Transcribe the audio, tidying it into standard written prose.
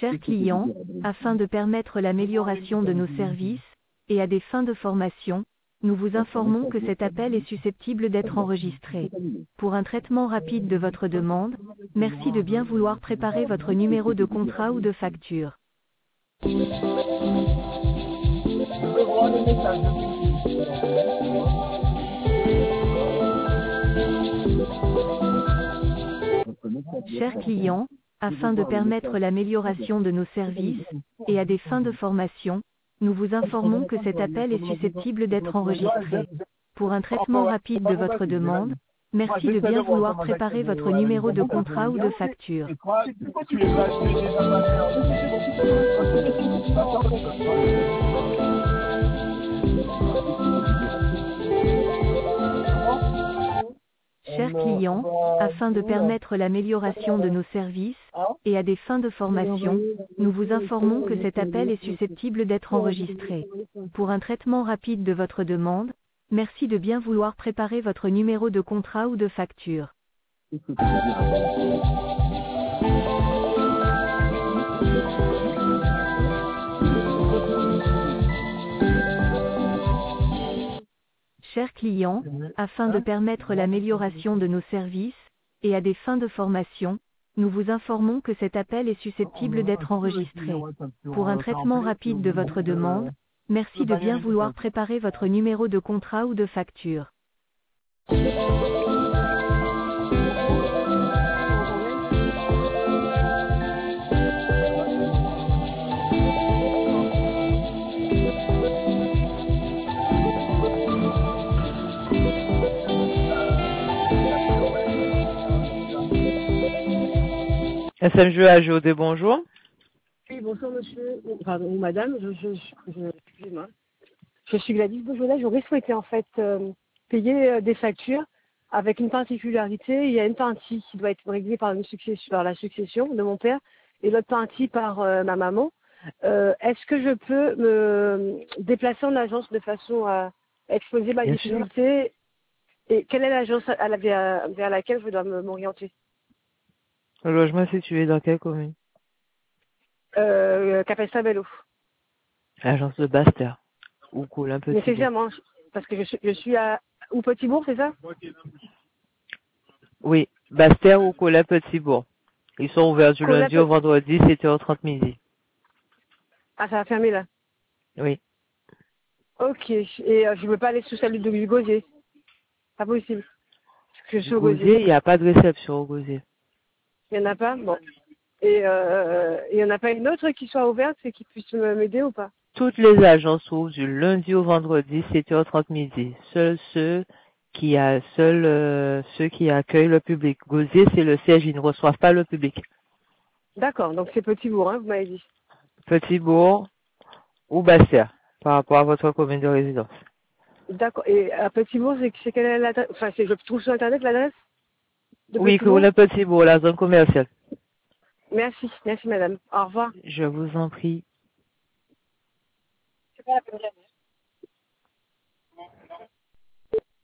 Chers clients, afin de permettre l'amélioration de nos services, et à des fins de formation, nous vous informons que cet appel est susceptible d'être enregistré. Pour un traitement rapide de votre demande, merci de bien vouloir préparer votre numéro de contrat ou de facture. Chers clients, afin de permettre l'amélioration de nos services, et à des fins de formation, nous vous informons que cet appel est susceptible d'être enregistré. Pour un traitement rapide de votre demande, merci de bien vouloir préparer votre numéro de contrat ou de facture. Chers clients, afin de permettre l'amélioration de nos services, et à des fins de formation, nous vous informons que cet appel est susceptible d'être enregistré. Pour un traitement rapide de votre demande, merci de bien vouloir préparer votre numéro de contrat ou de facture. Chers clients, afin de permettre l'amélioration de nos services, et à des fins de formation, nous vous informons que cet appel est susceptible d'être enregistré. Pour un traitement rapide de votre demande, merci de bien vouloir préparer votre numéro de contrat ou de facture. SMJ AGOD, bonjour. Oui, bonjour monsieur, pardon, ou madame, excusez-moi. Je suis Gladys Beaujolais, j'aurais souhaité en fait payer des factures avec une particularité. Il y a une partie qui doit être réglée par la succession de mon père et l'autre partie par ma maman. Est-ce que je peux me déplacer en agence de façon à exposer ma difficulté? Et quelle est l'agence vers laquelle je dois m'orienter? Le logement est situé dans quelle commune? Capesta-Bello. Agence de Basse-Terre. Ou Coulin Petit. Nécessairement, parce que je suis à ou Petit-Bourg, c'est ça? Oui, Basse-Terre ou Coulin Petit-Bourg. Ils sont ouverts du lundi au vendredi, 7h30 midi. Ah, ça va fermer là? Oui. Ok, et je ne veux pas aller sous celle de Gosier. Pas possible. Parce que je suis au Gosier, il n'y a pas de réception au Gosier. Il n'y en a pas? Bon. Et il n'y en a pas une autre qui soit ouverte et qui puisse m'aider ou pas? Toutes les agences ouvrent du lundi au vendredi, 7h30 midi. Seuls ceux qui accueillent le public. Gosier, c'est le siège, ils ne reçoivent pas le public. D'accord, donc c'est Petit-Bourg, hein, vous m'avez dit. Petit-Bourg ou Basse-Terre, par rapport à votre commune de résidence. D'accord, et à Petit-Bourg, c'est quelle est l'adresse? Enfin, je trouve sur Internet l'adresse? Oui, le Petit-Bourg, la zone commerciale. Merci madame. Au revoir. Je vous en prie. C'est pas la peine.